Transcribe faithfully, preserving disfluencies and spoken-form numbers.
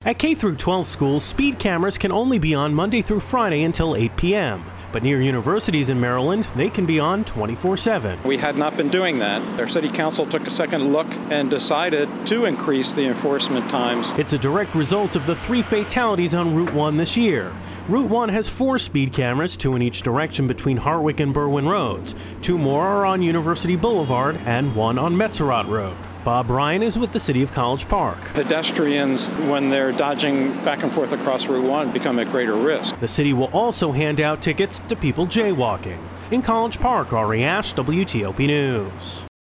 At K through twelve schools, speed cameras can only be on Monday through Friday until eight p m But near universities in Maryland, they can be on twenty-four seven. We had not been doing that. Our city council took a second look and decided to increase the enforcement times. It's a direct result of the three fatalities on Route one this year. Route one has four speed cameras, two in each direction between Hartwick and Berwyn roads. Two more are on University Boulevard and one on Metzeroth Road. Bob Ryan is with the City of College Park. Pedestrians, when they're dodging back and forth across Route one, become at greater risk. The city will also hand out tickets to people jaywalking. In College Park, Ari Ash, W T O P News.